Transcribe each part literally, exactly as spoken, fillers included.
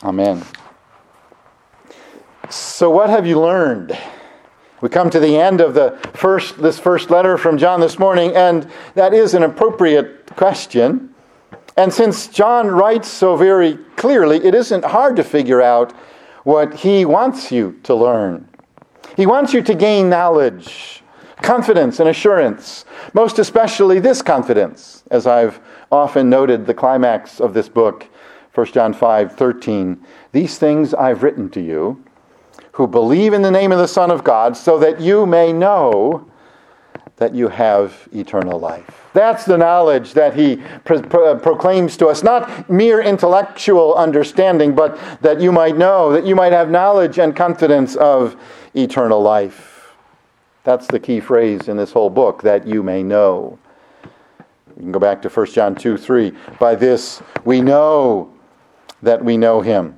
Amen. So what have you learned? We come to the end of the first this first letter from John this morning, and that is an appropriate question. And since John writes so very clearly, it isn't hard to figure out what he wants you to learn. He wants you to gain knowledge, confidence, and assurance, most especially this confidence, as I've often noted the climax of this book, First John five thirteen. These things I've written to you, who believe in the name of the Son of God, so that you may know that you have eternal life. That's the knowledge that he pro- pro- proclaims to us, not mere intellectual understanding, but that you might know, that you might have knowledge and confidence of eternal life. That's the key phrase in this whole book, that you may know. You can go back to First John two three. By this we know that we know him.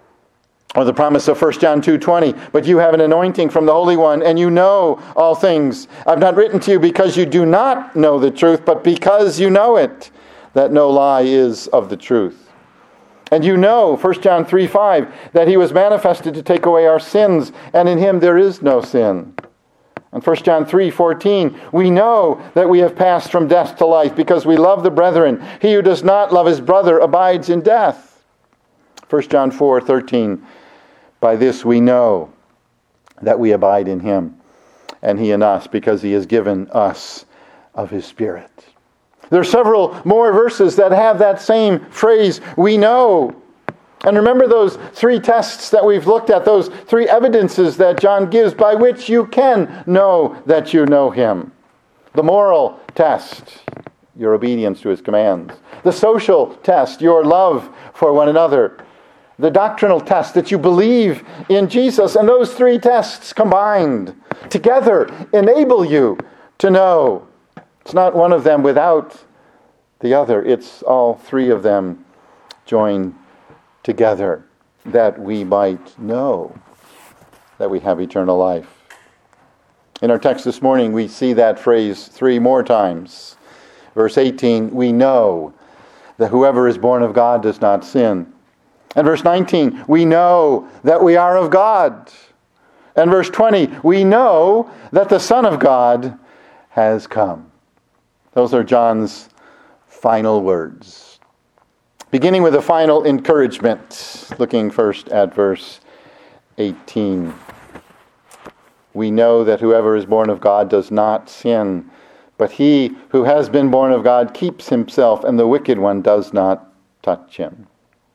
Or the promise of First John two twenty, but you have an anointing from the Holy One, and you know all things. I've not written to you because you do not know the truth, but because you know it, that no lie is of the truth. And you know, First John three five, that he was manifested to take away our sins, and in him there is no sin. And First John three fourteen, we know that we have passed from death to life because we love the brethren. He who does not love his brother abides in death. First John four thirteen, by this we know that we abide in him, and he in us, because he has given us of his Spirit. There are several more verses that have that same phrase, we know. And remember those three tests that we've looked at, those three evidences that John gives by which you can know that you know him. The moral test, your obedience to his commands. The social test, your love for one another. The doctrinal test, that you believe in Jesus. And those three tests combined together enable you to know. It's not one of them without the other. It's all three of them joined together, that we might know that we have eternal life. In our text this morning, we see that phrase three more times. Verse eighteen, we know that whoever is born of God does not sin. And verse nineteen, we know that we are of God. And verse twenty, we know that the Son of God has come. Those are John's final words. Beginning with a final encouragement, looking first at verse eighteen. We know that whoever is born of God does not sin, but he who has been born of God keeps himself, and the wicked one does not touch him.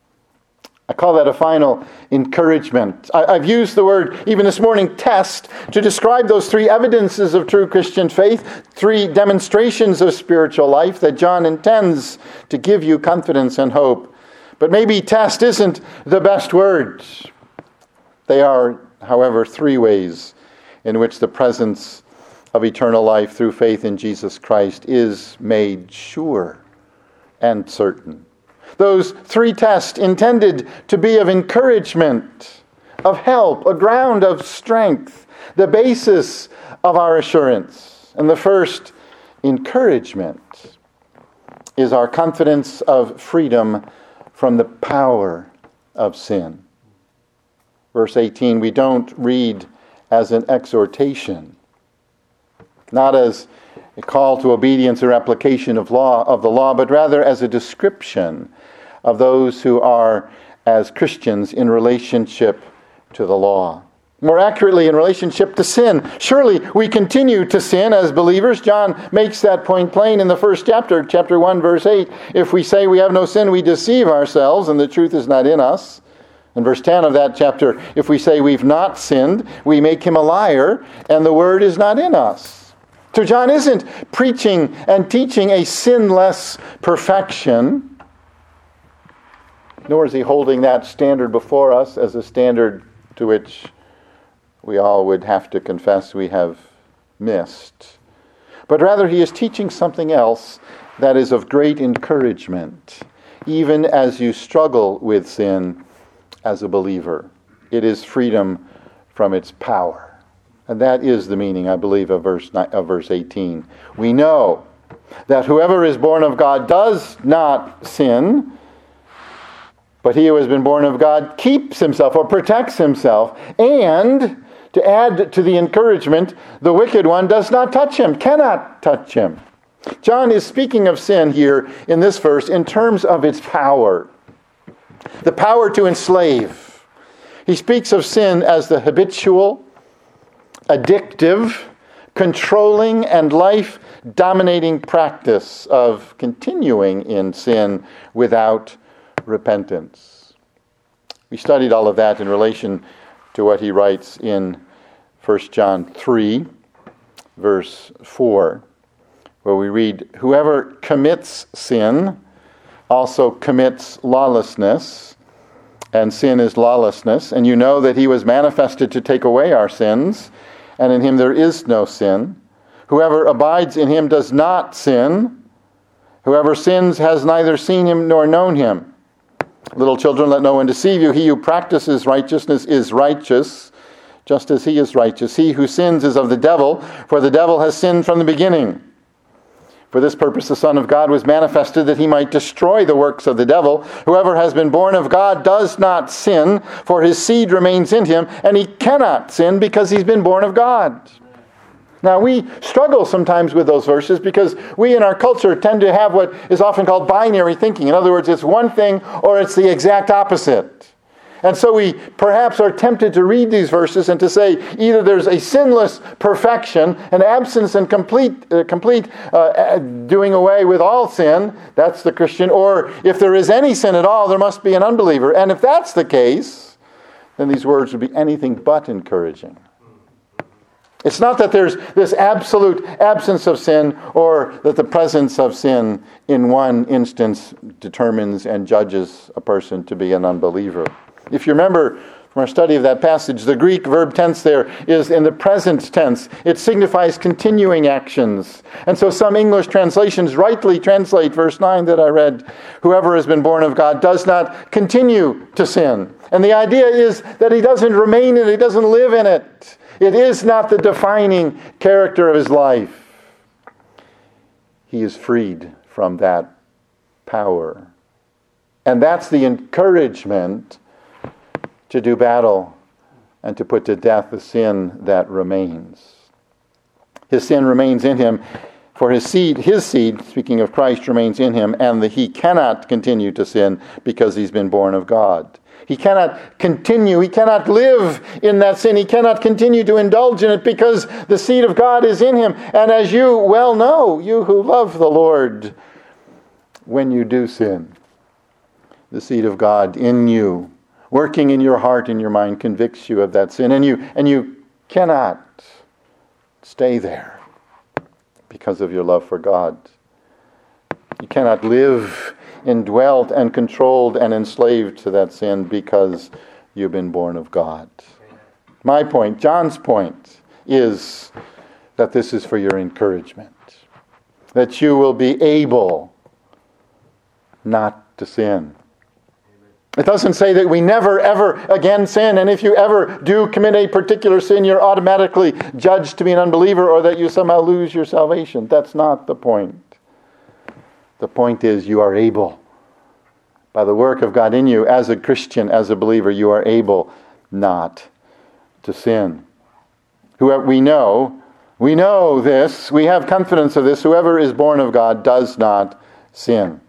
I call that a final encouragement. I, I've used the word, even this morning, test, to describe those three evidences of true Christian faith, three demonstrations of spiritual life that John intends to give you confidence and hope. But maybe test isn't the best word. They are, however, three ways in which the presence of eternal life through faith in Jesus Christ is made sure and certain. Those three tests intended to be of encouragement, of help, a ground of strength, the basis of our assurance. And the first encouragement is our confidence of freedom from the power of sin. Verse eighteen, we don't read as an exhortation, not as a call to obedience or application of law of the law, but rather as a description of those who are as Christians in relationship to the law. More accurately, in relationship to sin. Surely we continue to sin as believers. John makes that point plain in the first chapter, chapter one, verse eight. If we say we have no sin, we deceive ourselves, and the truth is not in us. In verse ten of that chapter, if we say we've not sinned, we make him a liar, and the word is not in us. So John isn't preaching and teaching a sinless perfection, nor is he holding that standard before us as a standard to which we all would have to confess we have missed. But rather he is teaching something else that is of great encouragement, even as you struggle with sin as a believer. It is freedom from its power. And that is the meaning, I believe, of verse of verse eighteen. We know that whoever is born of God does not sin, But he who has been born of God keeps himself or protects himself. And to add to the encouragement, the wicked one does not touch him, cannot touch him. John is speaking of sin here in this verse in terms of its power. The power to enslave. He speaks of sin as the habitual, addictive, controlling, and life-dominating practice of continuing in sin without repentance. We studied all of that in relation to what he writes in First John three, verse four, where we read, "Whoever commits sin also commits lawlessness, and sin is lawlessness. And you know that he was manifested to take away our sins, and in him there is no sin. Whoever abides in him does not sin. Whoever sins has neither seen him nor known him. Little children, let no one deceive you. He who practices righteousness is righteous, just as he is righteous. He who sins is of the devil, for the devil has sinned from the beginning. For this purpose the Son of God was manifested, that he might destroy the works of the devil. Whoever has been born of God does not sin, for his seed remains in him, and he cannot sin because he's been born of God." Now, we struggle sometimes with those verses because we in our culture tend to have what is often called binary thinking. In other words, it's one thing or it's the exact opposite. And so we perhaps are tempted to read these verses and to say either there's a sinless perfection, an absence and complete uh, complete uh, doing away with all sin, that's the Christian, or if there is any sin at all, there must be an unbeliever. And if that's the case, then these words would be anything but encouraging. It's not that there's this absolute absence of sin or that the presence of sin in one instance determines and judges a person to be an unbeliever. If you remember from our study of that passage, the Greek verb tense there is in the present tense. It signifies continuing actions. And so some English translations rightly translate verse nine that I read, "Whoever has been born of God does not continue to sin." And the idea is that he doesn't remain in it, he doesn't live in it. It is not the defining character of his life. He is freed from that power. And that's the encouragement to do battle and to put to death the sin that remains. His sin remains in him, for his seed, his seed, speaking of Christ, remains in him, and that he cannot continue to sin because he's been born of God. He cannot continue, he cannot live in that sin, he cannot continue to indulge in it because the seed of God is in him. And as you well know, you who love the Lord, when you do sin, the seed of God in you, working in your heart and your mind, convicts you of that sin, and you and you cannot stay there because of your love for God. You cannot live indwelt and controlled and enslaved to that sin because you've been born of God. My point, John's point, is that this is for your encouragement. That you will be able not to sin. It doesn't say that we never, ever again sin, and if you ever do commit a particular sin, you're automatically judged to be an unbeliever or that you somehow lose your salvation. That's not the point. The point is you are able, by the work of God in you, as a Christian, as a believer, you are able not to sin. Whoever we know, we know this, we have confidence of this, whoever is born of God does not sin.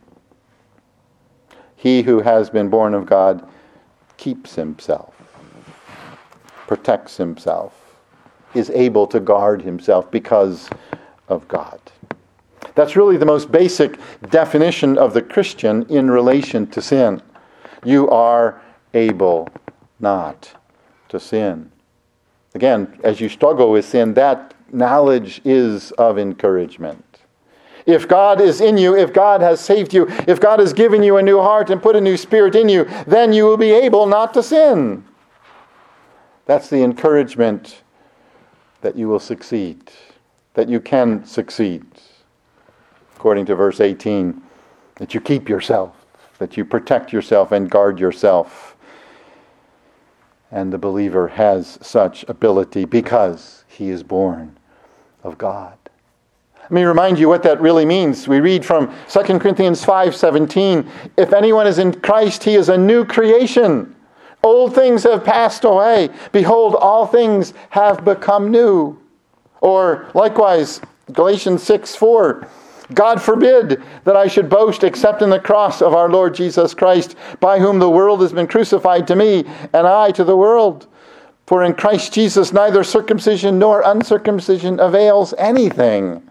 He who has been born of God keeps himself, protects himself, is able to guard himself because of God. That's really the most basic definition of the Christian in relation to sin. You are able not to sin. Again, as you struggle with sin, that knowledge is of encouragement. If God is in you, if God has saved you, if God has given you a new heart and put a new spirit in you, then you will be able not to sin. That's the encouragement that you will succeed, that you can succeed. According to verse eighteen, that you keep yourself, that you protect yourself and guard yourself. And the believer has such ability because he is born of God. Let me remind you what that really means. We read from Second Corinthians five seventeen, if anyone is in Christ, he is a new creation. Old things have passed away. Behold, all things have become new. Or likewise, Galatians six four, God forbid that I should boast except in the cross of our Lord Jesus Christ, by whom the world has been crucified to me, and I to the world. For in Christ Jesus neither circumcision nor uncircumcision avails anything,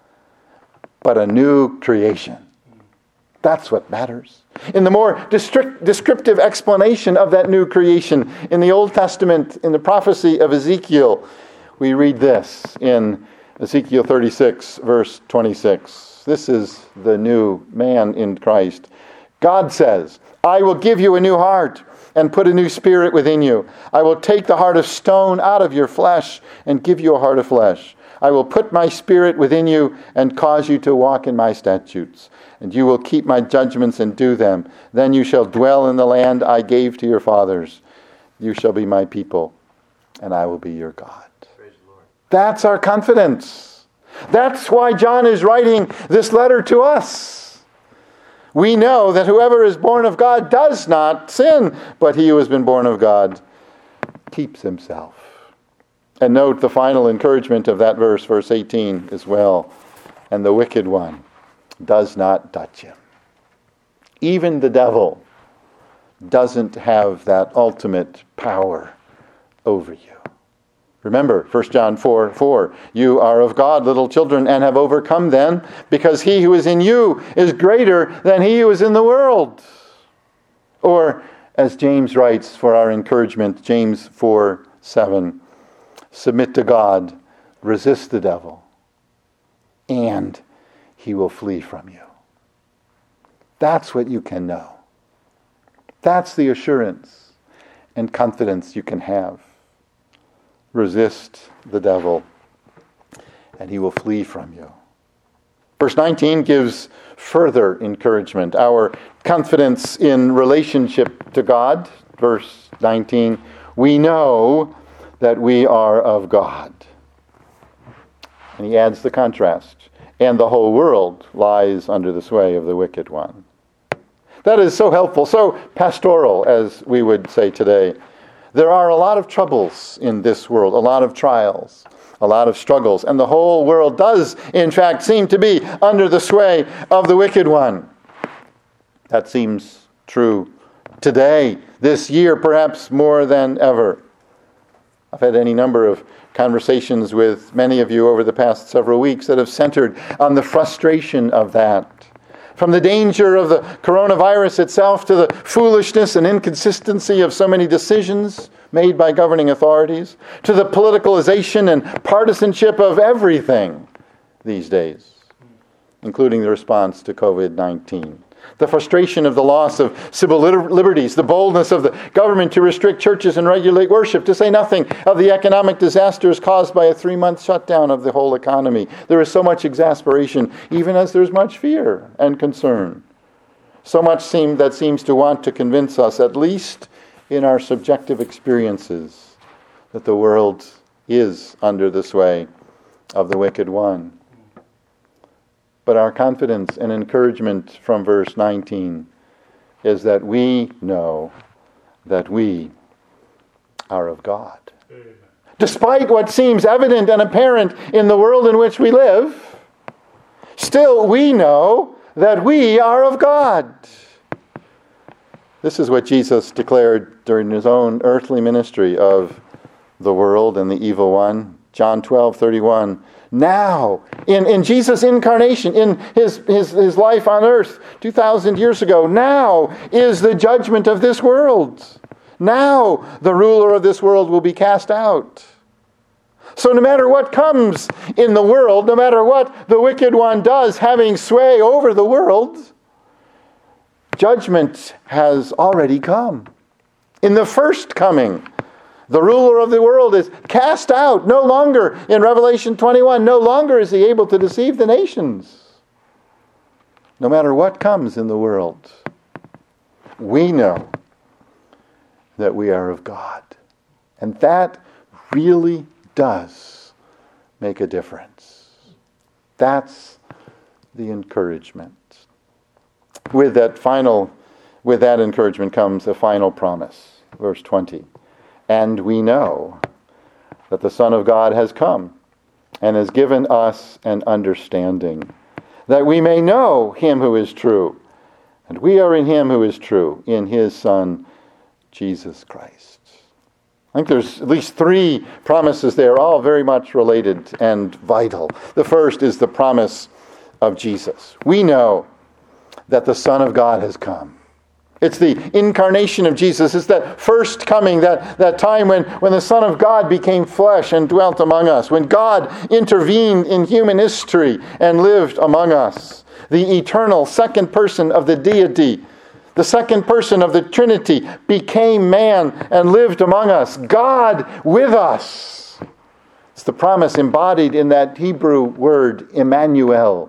but a new creation. That's what matters. In the more descriptive explanation of that new creation in the Old Testament, in the prophecy of Ezekiel, we read this in Ezekiel thirty-six, verse twenty-six. This is the new man in Christ. God says, I will give you a new heart and put a new spirit within you. I will take the heart of stone out of your flesh and give you a heart of flesh. I will put my spirit within you and cause you to walk in my statutes. And you will keep my judgments and do them. Then you shall dwell in the land I gave to your fathers. You shall be my people, and I will be your God. Praise the Lord. That's our confidence. That's why John is writing this letter to us. We know that whoever is born of God does not sin, but he who has been born of God keeps himself. And note the final encouragement of that verse, verse eighteen as well. And the wicked one does not touch him. Even the devil doesn't have that ultimate power over you. Remember, First John four four, you are of God, little children, and have overcome them, because he who is in you is greater than he who is in the world. Or, as James writes for our encouragement, James four seven, submit to God, resist the devil, and he will flee from you. That's what you can know. That's the assurance and confidence you can have. Resist the devil, and he will flee from you. Verse nineteen gives further encouragement. Our confidence in relationship to God. Verse nineteen, we know that we are of God. And he adds the contrast. And the whole world lies under the sway of the wicked one. That is so helpful, so pastoral, as we would say today. There are a lot of troubles in this world, a lot of trials, a lot of struggles, and the whole world does, in fact, seem to be under the sway of the wicked one. That seems true today, this year, perhaps more than ever. I've had any number of conversations with many of you over the past several weeks that have centered on the frustration of that. From the danger of the coronavirus itself to the foolishness and inconsistency of so many decisions made by governing authorities, to the politicalization and partisanship of everything these days, including the response to covid nineteen. The frustration of the loss of civil liberties, the boldness of the government to restrict churches and regulate worship, to say nothing of the economic disasters caused by a three-month shutdown of the whole economy. There is so much exasperation, even as there's much fear and concern. So much seem, that seems to want to convince us, at least in our subjective experiences, that the world is under the sway of the wicked one. But our confidence and encouragement from verse nineteen is that we know that we are of God. Amen. Despite what seems evident and apparent in the world in which we live, still we know that we are of God. This is what Jesus declared during his own earthly ministry of the world and the evil one. John twelve thirty-one. Now, in, in Jesus' incarnation, in his, his, his life on earth two thousand years ago, now is the judgment of this world. Now the ruler of this world will be cast out. So no matter what comes in the world, no matter what the wicked one does, having sway over the world, judgment has already come. In the first coming, the ruler of the world is cast out. No longer, in Revelation twenty-one, no longer is he able to deceive the nations. No matter what comes in the world, we know that we are of God. And that really does make a difference. That's the encouragement. With that final, with that encouragement comes a final promise. Verse twenty. And we know that the Son of God has come and has given us an understanding, that we may know him who is true. And we are in him who is true, in his Son, Jesus Christ. I think there's at least three promises there, all very much related and vital. The first is the promise of Jesus. We know that the Son of God has come. It's the incarnation of Jesus. It's that first coming, that, that time when, when the Son of God became flesh and dwelt among us, when God intervened in human history and lived among us. The eternal second person of the deity, the second person of the Trinity, became man and lived among us. God with us. It's the promise embodied in that Hebrew word, Emmanuel.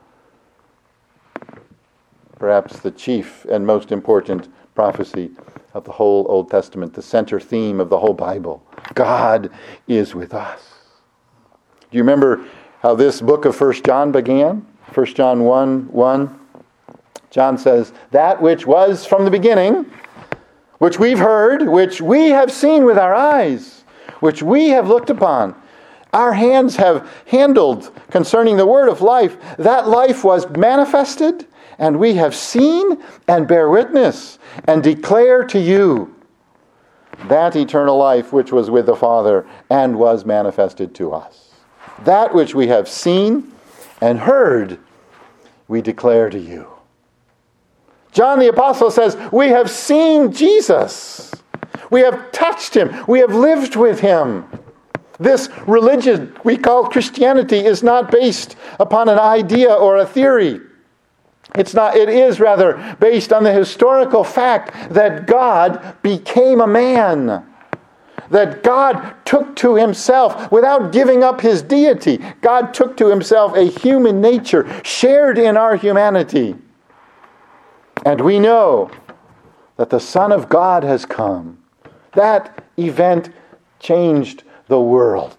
Perhaps the chief and most important prophecy of the whole Old Testament, the center theme of the whole Bible. God is with us. Do you remember how this book of First John began? First John one one. John says, that which was from the beginning, which we've heard, which we have seen with our eyes, which we have looked upon, our hands have handled concerning the word of life, that life was manifested, and we have seen and bear witness and declare to you that eternal life which was with the Father and was manifested to us. That which we have seen and heard, we declare to you. John the Apostle says, we have seen Jesus. We have touched him. We have lived with him. This religion we call Christianity is not based upon an idea or a theory. It's not, it is rather based on the historical fact that God became a man. That God took to himself, without giving up his deity, God took to himself a human nature shared in our humanity. And we know that the Son of God has come. That event changed the world.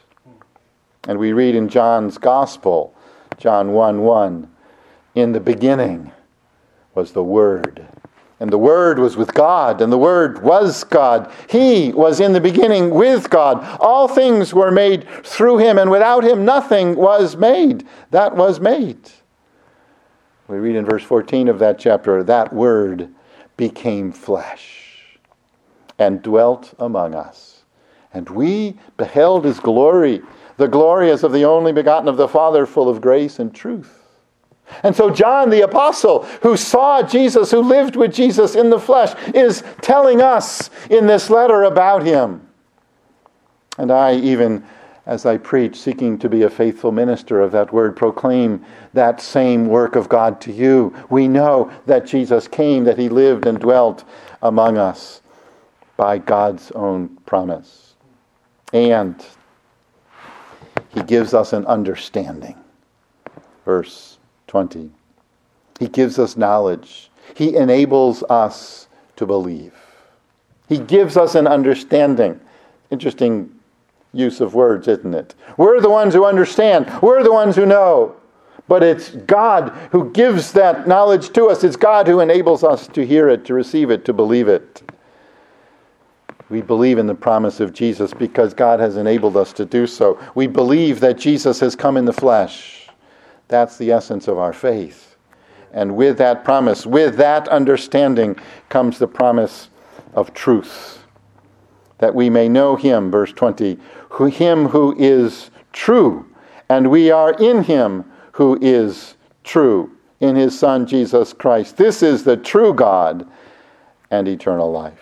And we read in John's Gospel, John one one, in the beginning was the Word. And the Word was with God, and the Word was God. He was in the beginning with God. All things were made through him, and without him nothing was made that was made. We read in verse fourteen of that chapter, that Word became flesh and dwelt among us. And we beheld his glory, the glory as of the only begotten of the Father, full of grace and truth. And so John the Apostle, who saw Jesus, who lived with Jesus in the flesh, is telling us in this letter about him. And I, even as I preach, seeking to be a faithful minister of that word, proclaim that same work of God to you. We know that Jesus came, that he lived and dwelt among us by God's own promise. And he gives us an understanding. Verse twenty. He gives us knowledge. He enables us to believe. He gives us an understanding. Interesting use of words, isn't it? We're the ones who understand. We're the ones who know. But it's God who gives that knowledge to us. It's God who enables us to hear it, to receive it, to believe it. We believe in the promise of Jesus because God has enabled us to do so. We believe that Jesus has come in the flesh. That's the essence of our faith. And with that promise, with that understanding, comes the promise of truth. That we may know him, verse twenty, who, him who is true. And we are in him who is true, in his Son Jesus Christ. This is the true God and eternal life.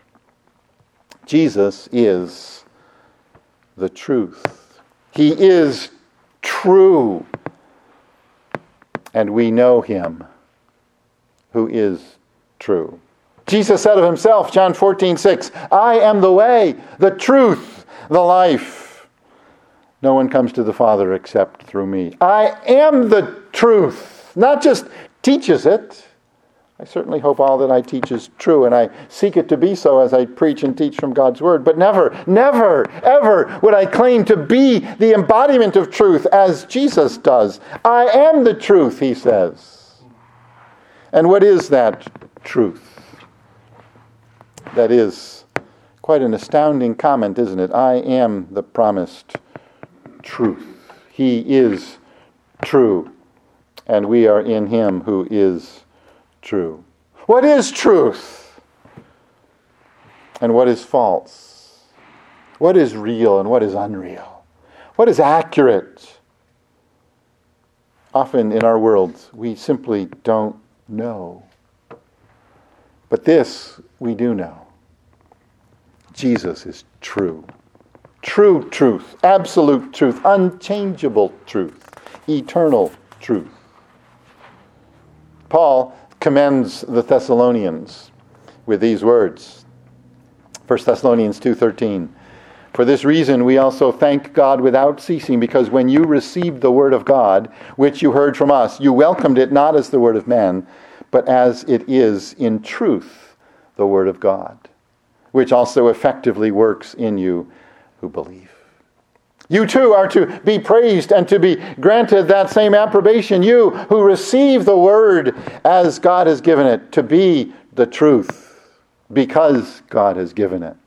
Jesus is the truth. He is true. And we know him who is true. Jesus said of himself, John fourteen six, I am the way, the truth, the life. No one comes to the Father except through me. I am the truth. Not just teaches it. I certainly hope all that I teach is true, and I seek it to be so as I preach and teach from God's Word. But never, never, ever would I claim to be the embodiment of truth as Jesus does. I am the truth, he says. And what is that truth? That is quite an astounding comment, isn't it? I am the promised truth. He is true, and we are in him who is true. What is truth? And what is false? What is real and what is unreal? What is accurate? Often in our world, we simply don't know. But this we do know. Jesus is true. True truth, absolute truth, unchangeable truth, eternal truth. Paul commends the Thessalonians with these words. First Thessalonians two thirteen. For this reason we also thank God without ceasing, because when you received the word of God, which you heard from us, you welcomed it not as the word of men, but as it is in truth the word of God, which also effectively works in you who believe. You too are to be praised and to be granted that same approbation. You who receive the word as God has given it to be the truth, because God has given it.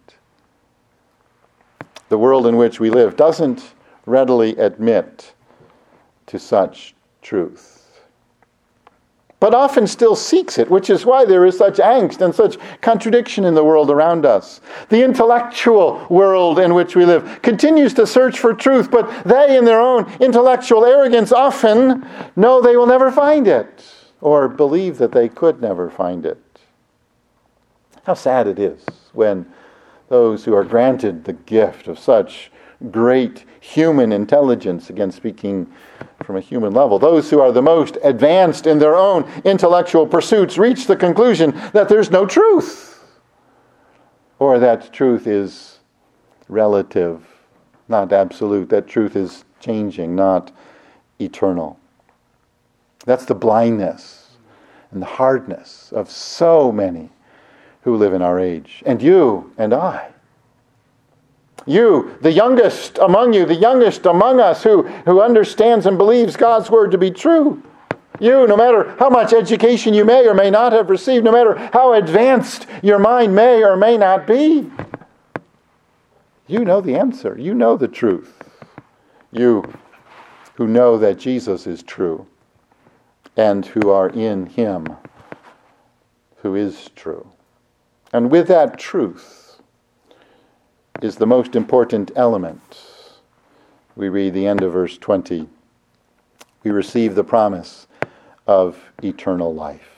The world in which we live doesn't readily admit to such truth, but often still seeks it, which is why there is such angst and such contradiction in the world around us. The intellectual world in which we live continues to search for truth, but they, in their own intellectual arrogance, often know they will never find it, or believe that they could never find it. How sad it is when those who are granted the gift of such great human intelligence, again speaking from a human level, those who are the most advanced in their own intellectual pursuits reach the conclusion that there's no truth, or that truth is relative, not absolute, that truth is changing, not eternal. That's the blindness and the hardness of so many who live in our age, and you and I. You, the youngest among you, the youngest among us who, who understands and believes God's word to be true. You, no matter how much education you may or may not have received, no matter how advanced your mind may or may not be, you know the answer. You know the truth. You who know that Jesus is true and who are in him who is true. And with that truth is the most important element. We read the end of verse twenty. We receive the promise of eternal life.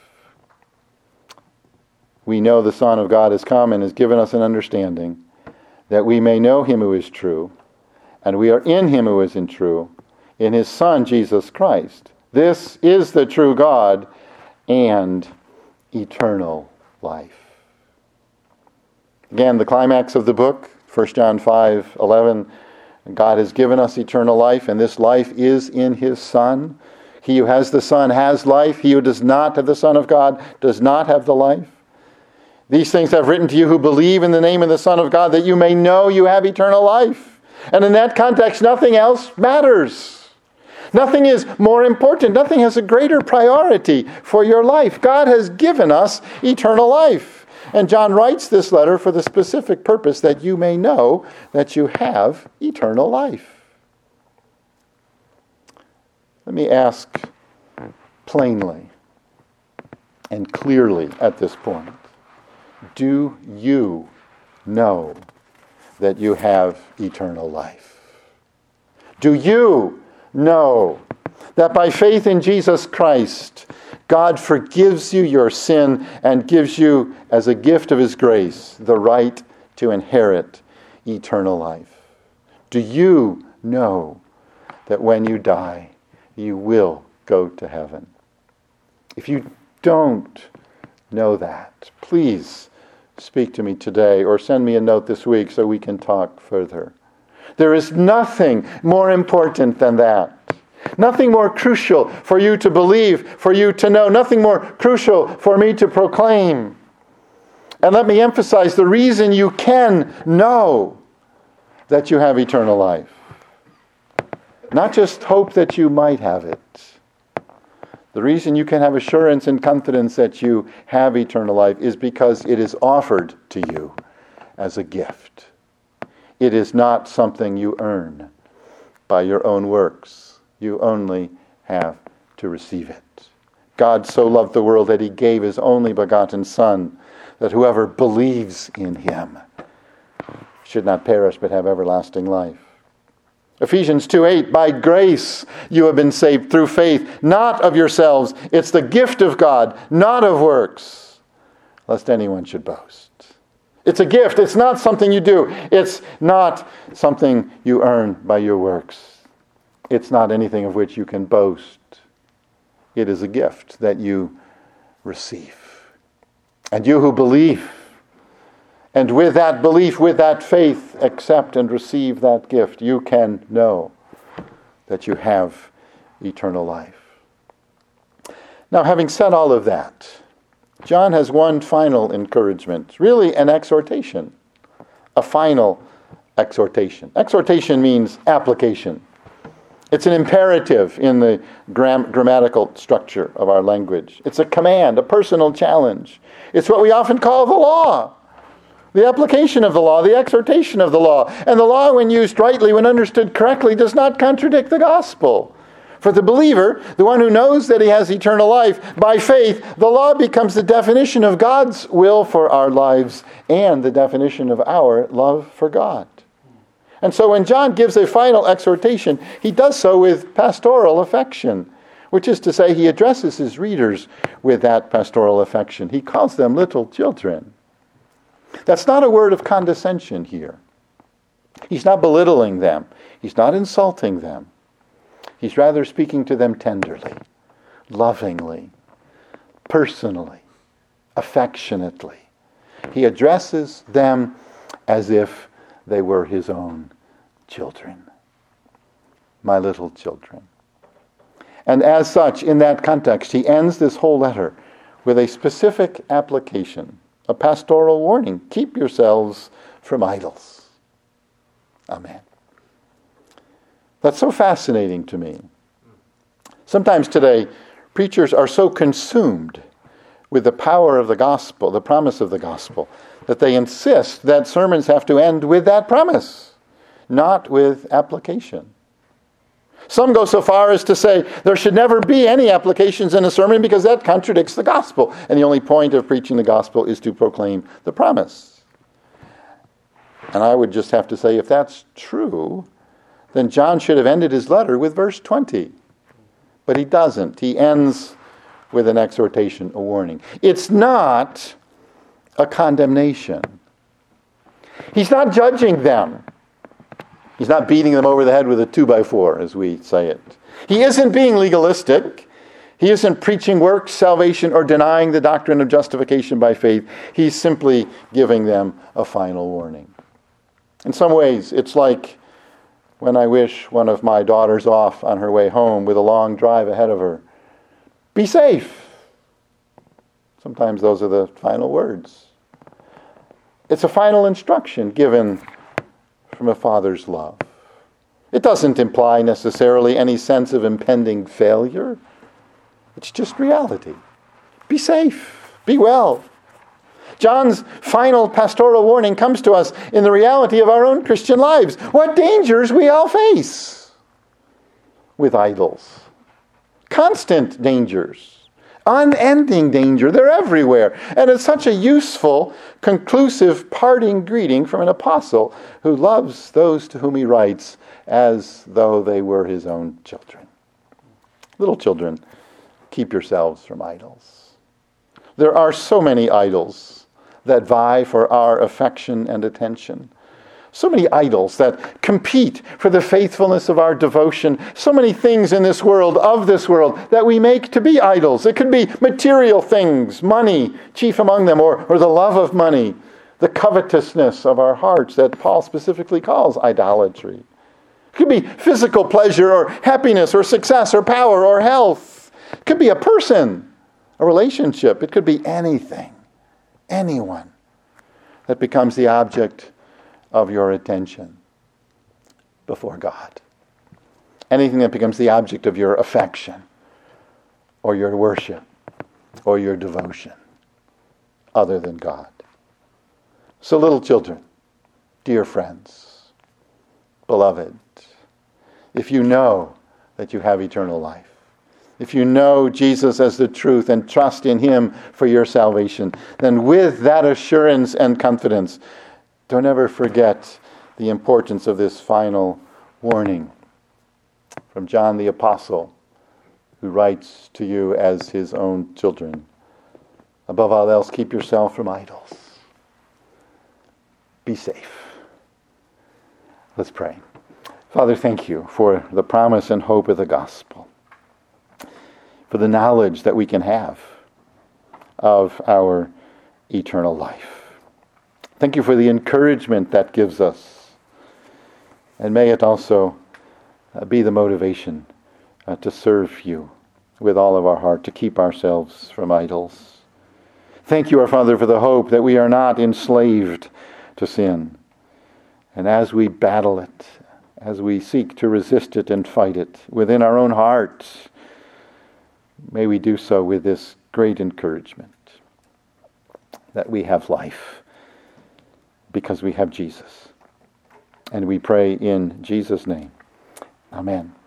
We know the Son of God has come and has given us an understanding that we may know him who is true, and we are in him who is in true, in his Son Jesus Christ. This is the true God and eternal life. Again, the climax of the book, First John five eleven, God has given us eternal life, and this life is in his Son. He who has the Son has life. He who does not have the Son of God does not have the life. These things I've written to you who believe in the name of the Son of God, that you may know you have eternal life. And in that context, nothing else matters. Nothing is more important. Nothing has a greater priority for your life. God has given us eternal life. And John writes this letter for the specific purpose that you may know that you have eternal life. Let me ask plainly and clearly at this point, do you know that you have eternal life? Do you know that by faith in Jesus Christ, God forgives you your sin and gives you, as a gift of his grace, the right to inherit eternal life? Do you know that when you die, you will go to heaven? If you don't know that, please speak to me today or send me a note this week so we can talk further. There is nothing more important than that. Nothing more crucial for you to believe, for you to know. Nothing more crucial for me to proclaim. And let me emphasize, the reason you can know that you have eternal life. Not just hope that you might have it. The reason you can have assurance and confidence that you have eternal life is because it is offered to you as a gift. It is not something you earn by your own works. You only have to receive it. God so loved the world that he gave his only begotten Son, that whoever believes in him should not perish but have everlasting life. Ephesians two eight, by grace you have been saved through faith, not of yourselves. It's the gift of God, not of works, lest anyone should boast. It's a gift. It's not something you do. It's not something you earn by your works. It's not anything of which you can boast. It is a gift that you receive. And you who believe, and with that belief, with that faith, accept and receive that gift, you can know that you have eternal life. Now, having said all of that, John has one final encouragement, really an exhortation, a final exhortation. Exhortation means application. It's an imperative in the gram- grammatical structure of our language. It's a command, a personal challenge. It's what we often call the law. The application of the law, the exhortation of the law. And the law, when used rightly, when understood correctly, does not contradict the gospel. For the believer, the one who knows that he has eternal life, by faith, the law becomes the definition of God's will for our lives and the definition of our love for God. And so when John gives a final exhortation, he does so with pastoral affection, which is to say he addresses his readers with that pastoral affection. He calls them little children. That's not a word of condescension here. He's not belittling them. He's not insulting them. He's rather speaking to them tenderly, lovingly, personally, affectionately. He addresses them as if they were his own children. My little children. And as such, in that context, he ends this whole letter with a specific application, a pastoral warning. Keep yourselves from idols. Amen. That's so fascinating to me. Sometimes today, preachers are so consumed with the power of the gospel, the promise of the gospel, that they insist that sermons have to end with that promise, not with application. Some go so far as to say there should never be any applications in a sermon because that contradicts the gospel. And the only point of preaching the gospel is to proclaim the promise. And I would just have to say, if that's true, then John should have ended his letter with verse twenty. But he doesn't. He ends with an exhortation, a warning. It's not a condemnation. He's not judging them. He's not beating them over the head with a two by four, as we say it. He isn't being legalistic. He isn't preaching works, salvation, or denying the doctrine of justification by faith. He's simply giving them a final warning. In some ways, it's like when I wish one of my daughters off on her way home with a long drive ahead of her. Be safe. Sometimes those are the final words. It's a final instruction given from a father's love. It doesn't imply necessarily any sense of impending failure. It's just reality. Be safe. Be well. John's final pastoral warning comes to us in the reality of our own Christian lives. What dangers we all face with idols. Constant dangers. Unending danger. They're everywhere. And it's such a useful, conclusive parting greeting from an apostle who loves those to whom he writes as though they were his own children. Little children, keep yourselves from idols. There are so many idols that vie for our affection and attention. So many idols that compete for the faithfulness of our devotion. So many things in this world, of this world, that we make to be idols. It could be material things, money, chief among them, or, or the love of money, the covetousness of our hearts that Paul specifically calls idolatry. It could be physical pleasure or happiness or success or power or health. It could be a person, a relationship. It could be anything, anyone that becomes the object of your attention before God. Anything that becomes the object of your affection or your worship or your devotion other than God. So little children, dear friends, beloved, if you know that you have eternal life, if you know Jesus as the truth and trust in Him for your salvation, then with that assurance and confidence, don't ever forget the importance of this final warning from John the Apostle, who writes to you as his own children. Above all else, keep yourself from idols. Be safe. Let's pray. Father, thank you for the promise and hope of the gospel, for the knowledge that we can have of our eternal life. Thank you for the encouragement that gives us, and may it also uh, be the motivation uh, to serve you with all of our heart, to keep ourselves from idols. Thank you, our Father, for the hope that we are not enslaved to sin. And as we battle it, as we seek to resist it and fight it within our own hearts, may we do so with this great encouragement that we have life because we have Jesus. And we pray in Jesus' name. Amen.